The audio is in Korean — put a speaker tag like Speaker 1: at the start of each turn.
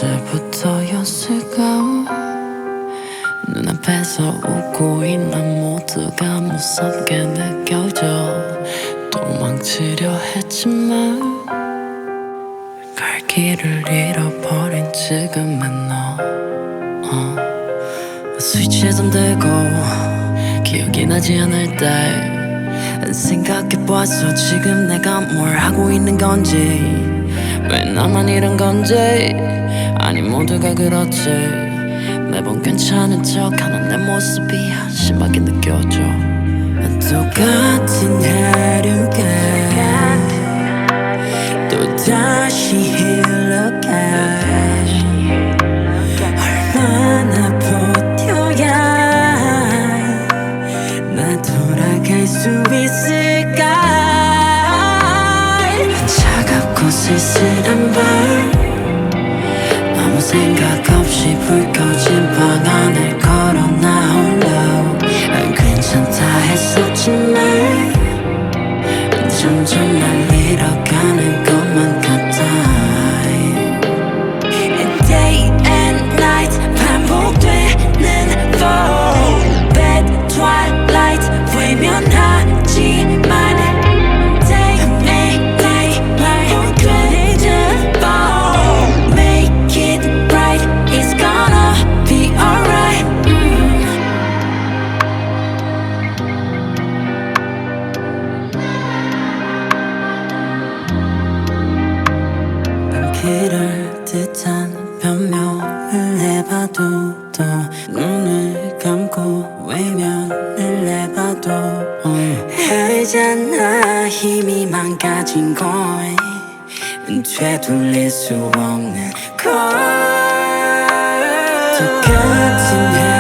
Speaker 1: 언제부터였을까 눈앞에서 웃고 있는 모두가 무섭게 느껴져 도망치려 했지만 갈 길을 잃어버린 지금의 너 스위치에 잠들고 기억이 나지 않을 때 생각해봤어 지금 내가 뭘 하고 있는 건지 왜 나만 이런 건지 아니 모두가 그렇지 매번 괜찮은 척하는 내 모습이 한심하게 느껴져 똑같은 하루가 또다시 흘러가 얼마나 버텨야 나 돌아갈 수 있을까 차갑고 쓸쓸한 밤 아무 생각 없이 불 꺼진 방 안을 걸어 나 홀로 괜찮다 했었지만 점점 날 잃어가는 것만 같아 Day and night 반복되는 fall Bad twilight 외면하지만 Day and night 반복되는 fall Make it right It's gonna be alright 그럴 듯한 변명을 해봐도 또 눈을 감고 외면을 해봐도 알잖아 힘이 망가진 걸 되돌릴 수 없는 걸 똑같은